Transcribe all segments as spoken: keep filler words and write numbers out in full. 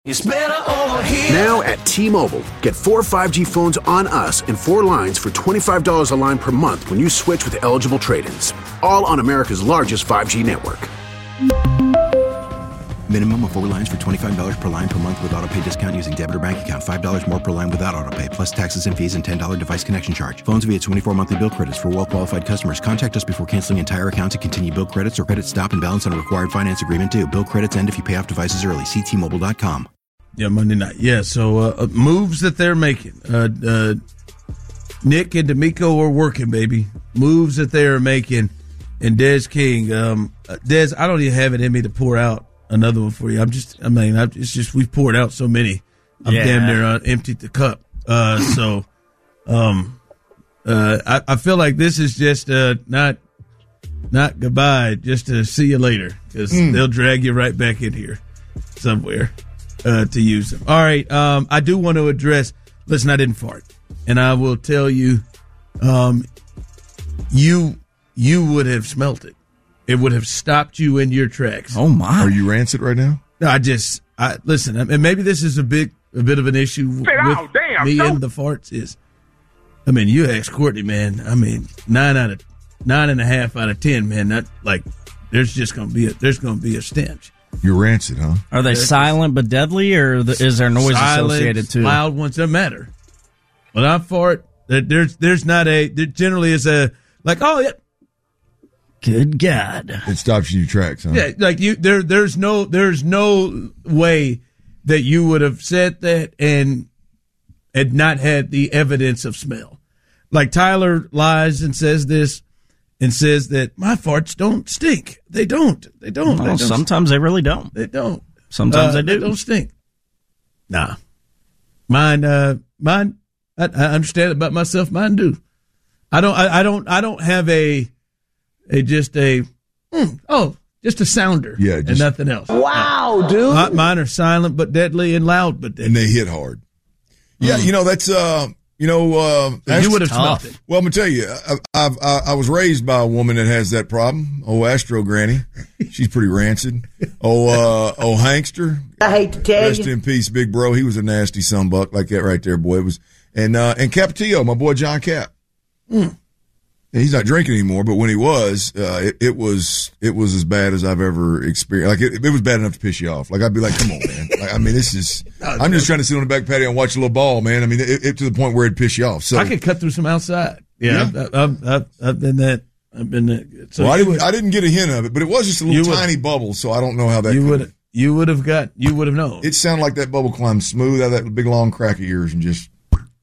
It's better over here. Now at T-Mobile, get four five G phones on us and four lines for twenty-five dollars a line per month when you switch with eligible trade-ins. All on America's largest five G network. Minimum of four lines for twenty-five dollars per line per month with autopay discount using debit or bank account. five dollars more per line without autopay, plus taxes and fees and ten dollars device connection charge. Phones via twenty-four monthly bill credits for well-qualified customers. Contact us before canceling entire account to continue bill credits or credit stop and balance on a required finance agreement due. Bill credits end if you pay off devices early. See T Mobile dot com. Yeah, Monday night. Yeah, so uh, moves that they're making. Uh, uh, Nick and D'Amico are working, baby. Moves that they are making. And Des King. Um, Des, I don't even have it in me to pour out another one for you. I'm just, I mean, I, it's just we've poured out so many. I'm yeah. damn near uh, emptied the cup. Uh, so, um, uh, I, I feel like this is just uh, not not goodbye, just to see you later, because mm. they'll drag you right back in here somewhere uh, to use them. All right, um, I do want to address. Listen, I didn't fart, and I will tell you, um, you you would have smelt it. It would have stopped you in your tracks. Oh my! Are you rancid right now? No, I just, I listen, and maybe this is a big, a bit of an issue with oh, damn, me so- and the farts. Is, I mean, you asked Courtney, man. I mean, nine out of nine and a half out of ten, man. Not like there's just gonna be a there's gonna be a stench. You're rancid, huh? Are they There's silent but deadly, or the, is there noise silent, associated too? Loud ones doesn't matter. When I fart, there- there's there's not a there generally is a like oh yeah. Good God! It stops you in your tracks, huh? Yeah, like you, there, there's no, there's no way that you would have said that and had not had the evidence of smell. Like Tyler lies and says this, and says that my farts don't stink. They don't. They don't. Well, they don't sometimes they really don't. They don't. Sometimes uh, they do. They don't stink. Nah, mine. Uh, mine. I, I understand about myself. Mine do. I don't. I, I don't. I don't have a. A just a mm, oh just a sounder yeah just, and nothing else. Wow, dude! My, mine are silent but deadly and loud but deadly. And they hit hard. Yeah, mm. you know that's uh you know uh that's you would have tough. smelled it. Well, I'm gonna tell you, I, I've, I I was raised by a woman that has that problem. Oh, Astro Granny, she's pretty rancid. Oh, uh, oh, Hankster. I hate to tell Rest you. in peace, big bro. He was a nasty sunbuck like that right there, boy. It was and uh and Capetillo, my boy John Cap. Mm. He's not drinking anymore, but when he was, uh, it, it was it was as bad as I've ever experienced. Like it, it was bad enough to piss you off. Like I'd be like, "Come on, man!" Like I mean, this is. I'm just trying to sit on the back patio and watch a little ball, man. I mean, it, it to the point where it'd piss you off. So I could cut through some outside. Yeah, Yeah. I've, I've, I've, I've been that. I've been that. So well, I you didn't would, I didn't get a hint of it, but it was just a little You would- tiny bubble, so I don't know how that. you could- would you would have got you would have known. It sounded like that bubble climbed smooth out of that big long crack of yours and just.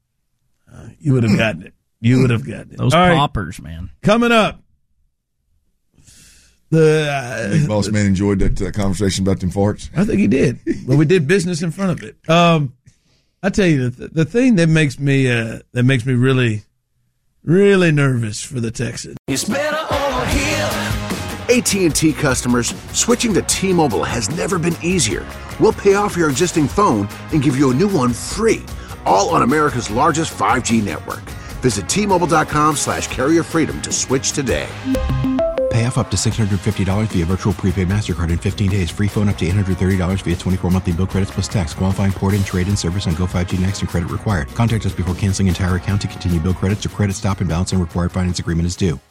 Uh, you would have gotten it. You would have gotten it. Those All right, poppers, man. coming up. The uh, Big boss man enjoyed that uh, conversation about them farts. I think he did. But we did business in front of it. Um, I tell you, the, the thing that makes me uh, that makes me really, really nervous for the Texans. It's better over here. A T and T customers, switching to T-Mobile has never been easier. We'll pay off your existing phone and give you a new one free, all on America's largest five G network. Visit T-Mobile.com slash carrier freedom to switch today. Pay off up to six hundred fifty dollars via virtual prepaid MasterCard in fifteen days. Free phone up to eight hundred thirty dollars via twenty-four monthly bill credits plus tax. Qualifying port-in, trade-in service on Go five G Next and credit required. Contact us before canceling entire account to continue bill credits or credit stop and balance and required finance agreement is due.